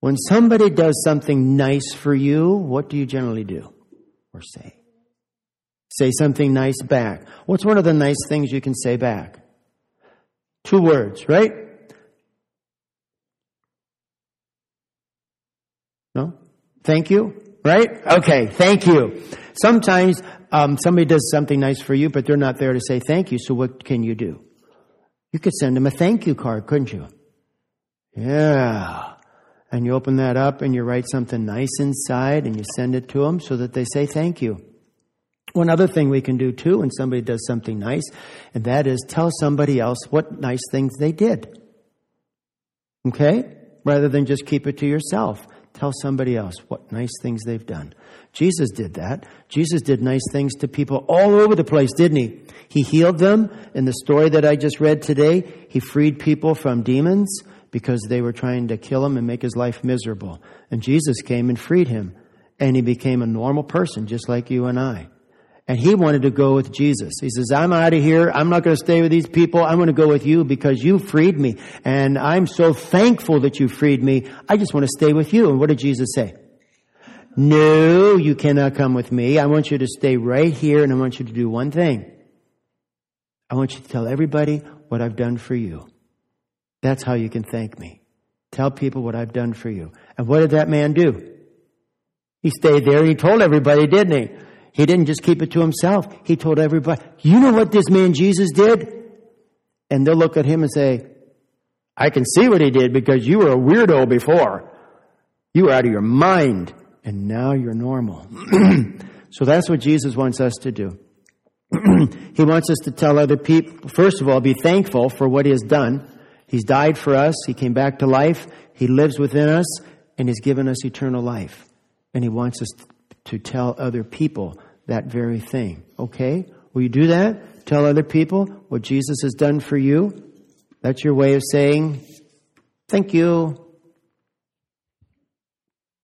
When somebody does something nice for you, what do you generally do or say? Say something nice back. What's one of the nice things you can say back? 2 words, right? No? Thank you, right? Okay, thank you. Sometimes somebody does something nice for you, but they're not there to say thank you, so what can you do? You could send them a thank you card, couldn't you? Yeah. And you open that up and you write something nice inside and you send it to them so that they say thank you. One other thing we can do too when somebody does something nice, and that is tell somebody else what nice things they did. Okay? Rather than just keep it to yourself. Tell somebody else what nice things they've done. Jesus did that. Jesus did nice things to people all over the place, didn't he? He healed them. In the story that I just read today, he freed people from demons because they were trying to kill him and make his life miserable. And Jesus came and freed him. And he became a normal person just like you and I. And he wanted to go with Jesus. He says, I'm out of here. I'm not going to stay with these people. I'm going to go with you because you freed me. And I'm so thankful that you freed me. I just want to stay with you. And what did Jesus say? No, you cannot come with me. I want you to stay right here and I want you to do one thing. I want you to tell everybody what I've done for you. That's how you can thank me. Tell people what I've done for you. And what did that man do? He stayed there and he told everybody, didn't he? He didn't just keep it to himself. He told everybody, you know what this man Jesus did? And they'll look at him and say, I can see what he did because you were a weirdo before. You were out of your mind. And now you're normal. So that's what Jesus wants us to do. He wants us to tell other people, first of all, be thankful for what he has done. He's died for us. He came back to life. He lives within us. And he's given us eternal life. And he wants us to tell other people that very thing. Okay? Will you do that? Tell other people what Jesus has done for you? That's your way of saying, thank you.